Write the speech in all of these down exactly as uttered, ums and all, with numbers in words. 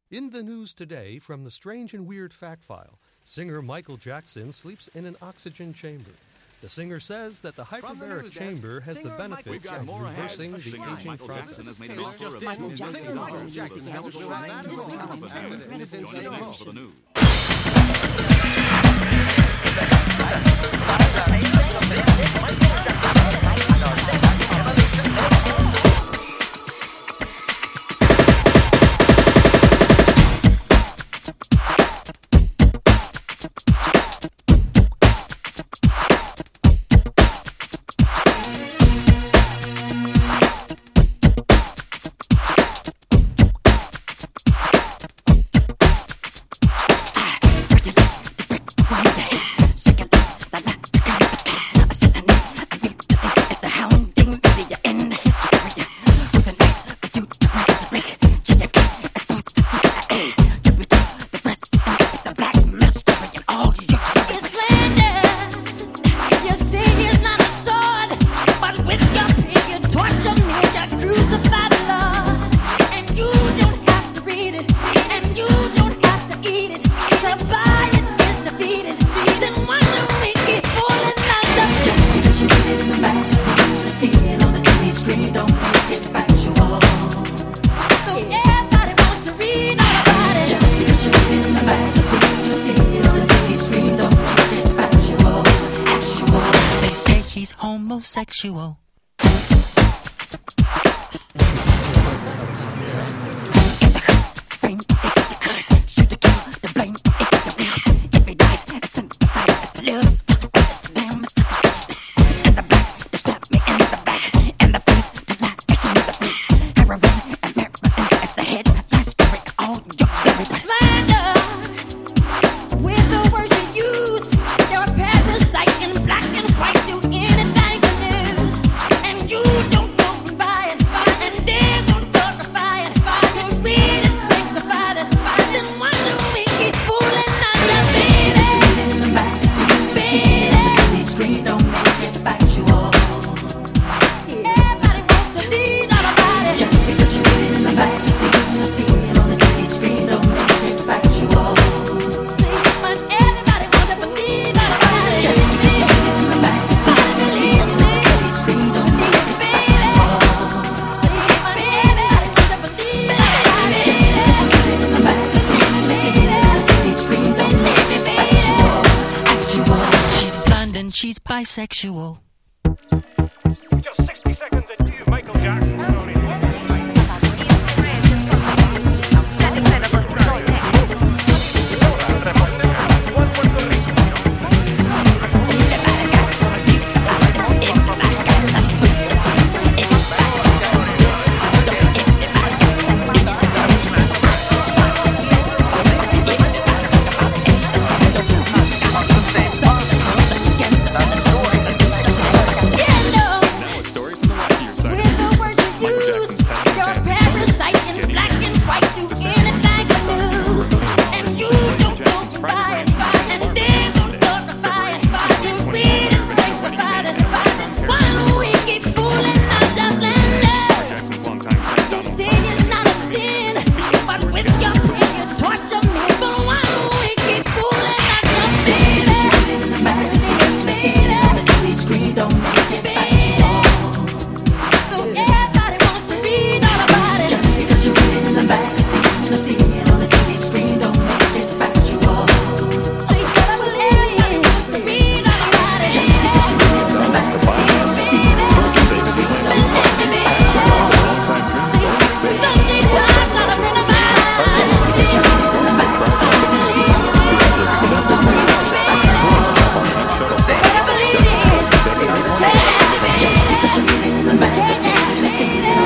In the news today from the Strange and Weird Fact File, singer Michael Jackson sleeps in an oxygen chamber. The singer says that the hyperbaric chamber has the benefits of reversing the aging process. Michael Jackson. Michael Jackson. Homosexual. She's bisexual. Just sixty seconds and you, Michael Jackson.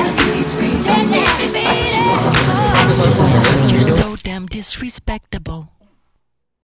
Disrespectable.